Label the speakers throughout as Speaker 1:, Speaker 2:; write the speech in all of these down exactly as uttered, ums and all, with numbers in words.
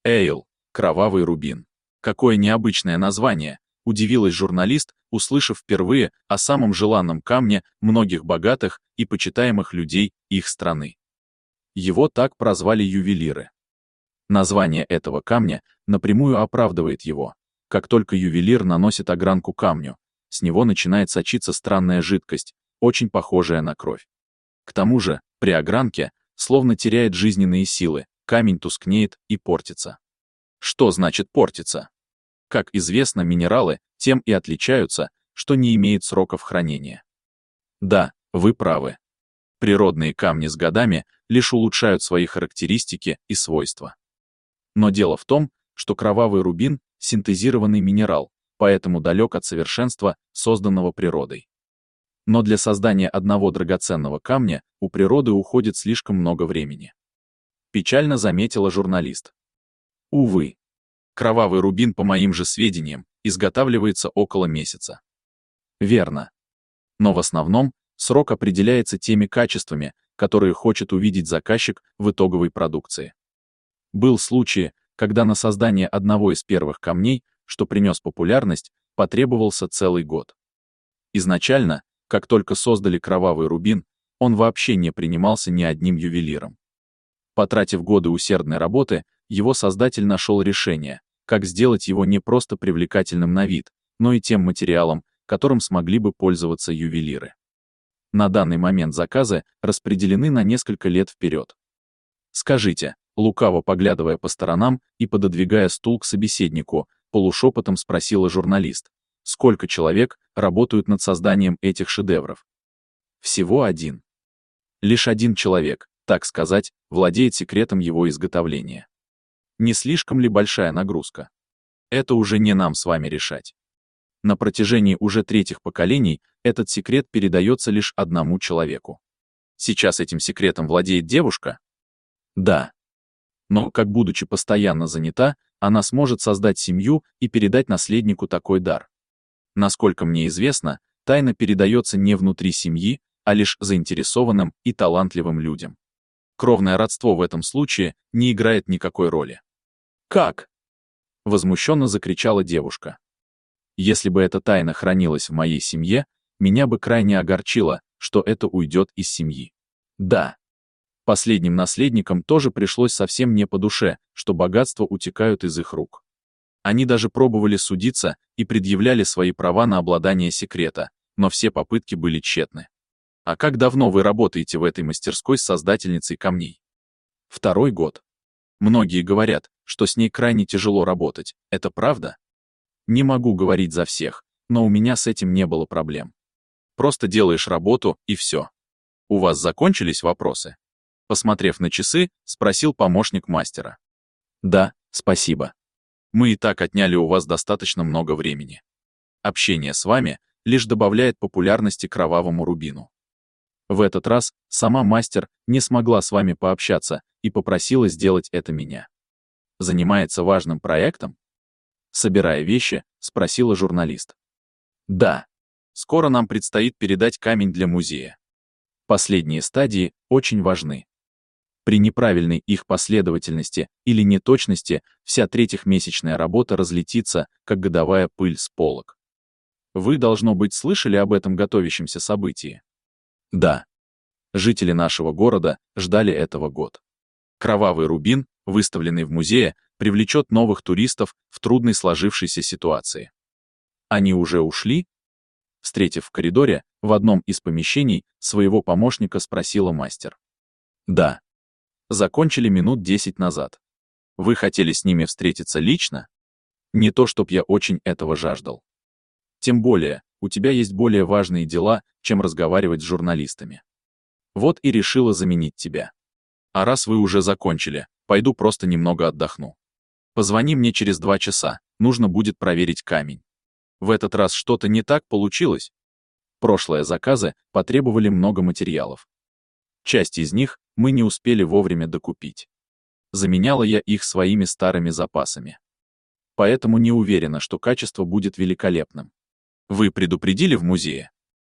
Speaker 1: Эйл, кровавый рубин. Какое необычное название, удивилась журналист, услышав впервые о самом желанном камне многих богатых и почитаемых людей их страны. Его так прозвали ювелиры. Название этого камня напрямую оправдывает его. Как только ювелир наносит огранку камню, с него начинает сочиться странная жидкость, очень похожая на кровь. К тому же, при огранке, словно теряет жизненные силы, камень тускнеет и портится. Что значит портится? Как известно, минералы тем и отличаются, что не имеют сроков хранения. Да, вы правы. Природные камни с годами лишь улучшают свои характеристики и свойства. Но дело в том, что кровавый рубин — синтезированный минерал, поэтому далек от совершенства, созданного природой. Но для создания одного драгоценного камня у природы уходит слишком много времени. Печально заметила журналист. Увы. Кровавый рубин, по моим же сведениям, изготавливается около месяца. Верно. Но в основном срок определяется теми качествами, которые хочет увидеть заказчик в итоговой продукции. Был случай, когда на создание одного из первых камней, что принес популярность, потребовался целый год. Изначально, как только создали кровавый рубин, он вообще не принимался ни одним ювелиром. Потратив годы усердной работы, его создатель нашел решение, как сделать его не просто привлекательным на вид, но и тем материалом, которым смогли бы пользоваться ювелиры. На данный момент заказы распределены на несколько лет вперед. Скажите, лукаво поглядывая по сторонам и пододвигая стул к собеседнику, полушепотом спросила журналист, сколько человек работают над созданием этих шедевров? Всего один. Лишь один человек, так сказать, владеет секретом его изготовления. Не слишком ли большая нагрузка? Это уже не нам с вами решать. На протяжении уже третьих поколений этот секрет передается лишь одному человеку. Сейчас этим секретом владеет девушка? Да. Но, как будучи постоянно занята, она сможет создать семью и передать наследнику такой дар. Насколько мне известно, тайна передается не внутри семьи, а лишь заинтересованным и талантливым людям. Кровное родство в этом случае не играет никакой роли. «Как?» — возмущенно закричала девушка. «Если бы эта тайна хранилась в моей семье, меня бы крайне огорчило, что это уйдет из семьи. Да. Последним наследникам тоже пришлось совсем не по душе, что богатства утекают из их рук. Они даже пробовали судиться и предъявляли свои права на обладание секрета, но все попытки были тщетны. А как давно вы работаете в этой мастерской с создательницей камней? Второй год. Многие говорят, что с ней крайне тяжело работать. Это правда? Не могу говорить за всех, но у меня с этим не было проблем. Просто делаешь работу, и все. У вас закончились вопросы? Посмотрев на часы, спросил помощник мастера. Да, спасибо. Мы и так отняли у вас достаточно много времени. Общение с вами лишь добавляет популярности кровавому рубину. В этот раз сама мастер не смогла с вами пообщаться и попросила сделать это меня. Занимается важным проектом? Собирая вещи, спросила журналист. Да. Скоро нам предстоит передать камень для музея. Последние стадии очень важны. При неправильной их последовательности или неточности вся третьехмесячная работа разлетится, как годовая пыль с полок. Вы, должно быть, слышали об этом готовящемся событии? Да. Жители нашего города ждали этого год. Кровавый рубин, выставленный в музее, привлечет новых туристов в трудной сложившейся ситуации. Они уже ушли? Встретив в коридоре, в одном из помещений, своего помощника спросила мастер. Да. Закончили минут десять назад. Вы хотели с ними встретиться лично? Не то, чтоб я очень этого жаждал. Тем более, у тебя есть более важные дела, чем разговаривать с журналистами. Вот и решила заменить тебя. А раз вы уже закончили, пойду просто немного отдохну. Позвони мне через два часа, нужно будет проверить камень. В этот раз что-то не так получилось? Прошлые заказы потребовали много материалов. Часть из них мы не успели вовремя докупить. Заменяла я их своими старыми запасами. Поэтому не уверена, что качество будет великолепным. Вы предупредили в музее?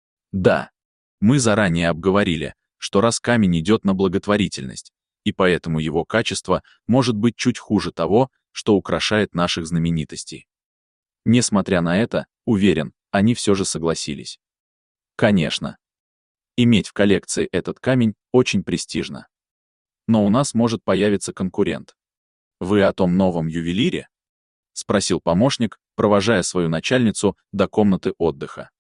Speaker 1: Да. Мы заранее обговорили, что раз камень идет на благотворительность, и поэтому его качество может быть чуть хуже того, что украшает наших знаменитостей. Несмотря на это, уверен, они все же согласились. Конечно. Иметь в коллекции этот камень очень престижно. Но у нас может появиться конкурент. Вы о том новом ювелире? Спросил помощник, провожая свою начальницу до комнаты отдыха.